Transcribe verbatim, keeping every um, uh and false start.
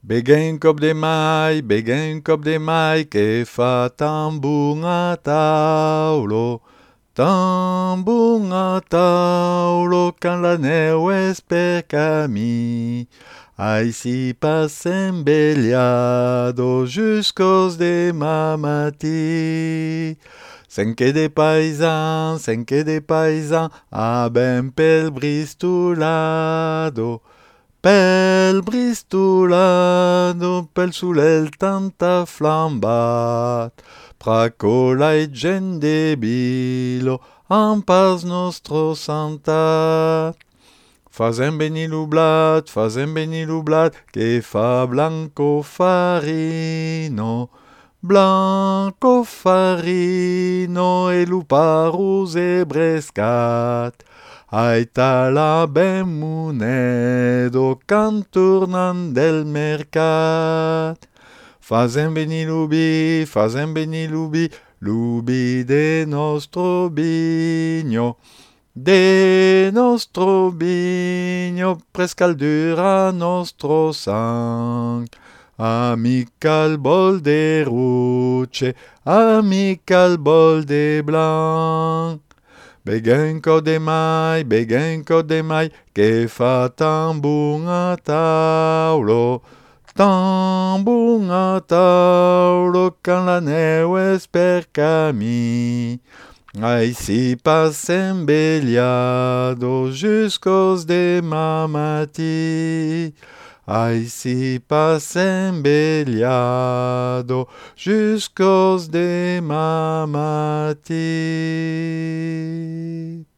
Beguin cop de mai, beguin cop de mai, que fa tambung a taulo. Tambung a taulo, quand la neu es per camí. Ai si passem beliado jusqu'os demà matí. Senque de paisans, senque de paisans, abem pel bristolado. Pel bristolado, pel soleil tanta flambat, pracolai gent debilo, en pars nostro santat. Fazem benir blat, fazem benir blat, que fa blanco farino, blanco farino, e luparus e brescat. Aita la ben monedo, can tornan del mercat. Fazem benir l'ubi, fazem benir l'ubi, l'ubi de nostro bigno. De nostro bigno, prescal dura nostro sang. Amical bol de ruce, amical bol de blanc. Beguin cop de mai, beguin cop de mai, que fa tambung a taulo. Tambung a taulo, quand la neu es per camí. Ai si passem beliado jusqu'os demà matí. Ai si passem beliado jusqu'os demà matí.